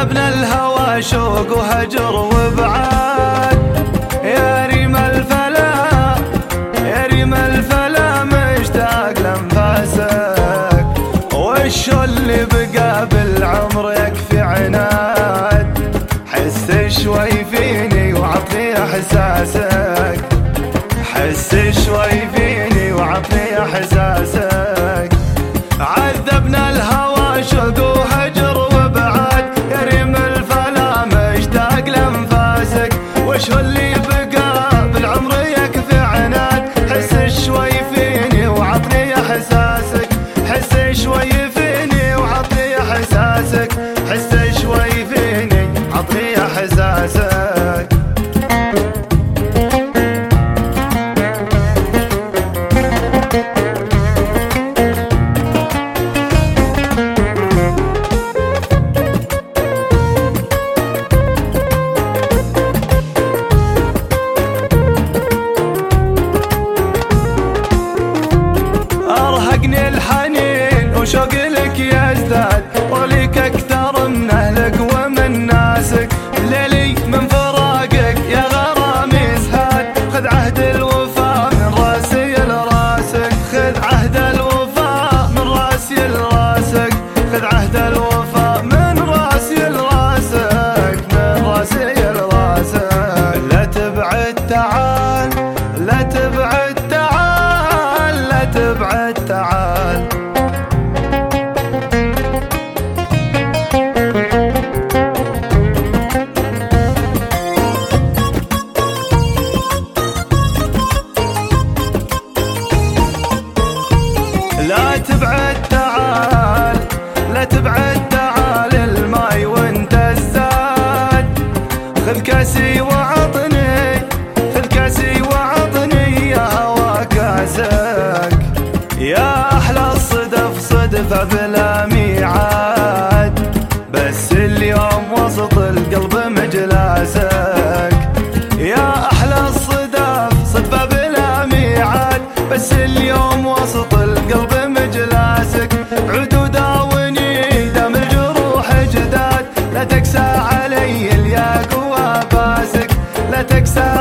عذبنا الهوى شوق وهجر وبعاد، يا ريم الفلا يا ريم الفلا مشتاق لانفاسك، وش اللي بقى بالعمر يكفي عناد، حس شوي فيني وعطني احساسك، حس شوي فيني وعطني احساسك. عذبنا الهوى شوق وهجر وبعاد، يا ريم الفلا مشتاق لانفاسك، وش اللي بقى بالعمر يكفي عناد، حس شوي فيني وعطني احساسك، حس شوي فيني وعطني احساسك، حس شوي فيني عطني احساسك. أرهقني الحنين وشوق لك يزداد، وليك أكثر من أهلك ومن ناسك، ليلي من فراقك يا غرامي سهاد، خذ عهد الوفا من راسي لراسك، خذ عهد الوفا من راسي لراسك، خذ عهد الوفا من راسي لراسك، من راسي لراسك. لا تبعد تعال لا تبعد تعال لا تبعد تعال، لا تبعد تعال لا تبعد تعال، الماي وانت الزاد، خذ كاسي وعطني خذ كاسي وعطني يا هوا كاسك، يا احلى الصدف صدفة بلا ميعاد، بس اليوم وسط القلب مجلاسك، يا احلى الصدف صدفة بلا ميعاد، بس اليوم وسط القلب مجلاسك. عود وداوني دام الجروح جداد، لا تكسى علي الياق واباسك، لا تكسى